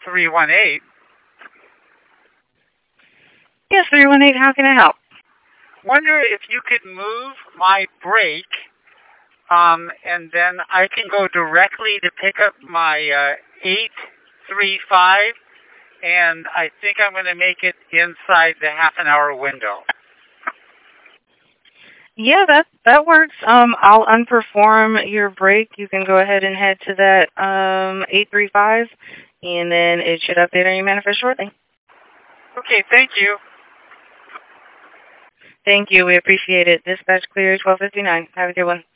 318. Yes, 318, how can I help? Wonder if you could move my brake, and then I can go directly to pick up my 835, and I think I'm going to make it inside the half an hour window. Yeah, that works. I'll unperform your brake. You can go ahead and head to that 835, and then it should update on your manifest shortly. Okay, thank you. Thank you. We appreciate it. Dispatch clear 1259. Have a good one.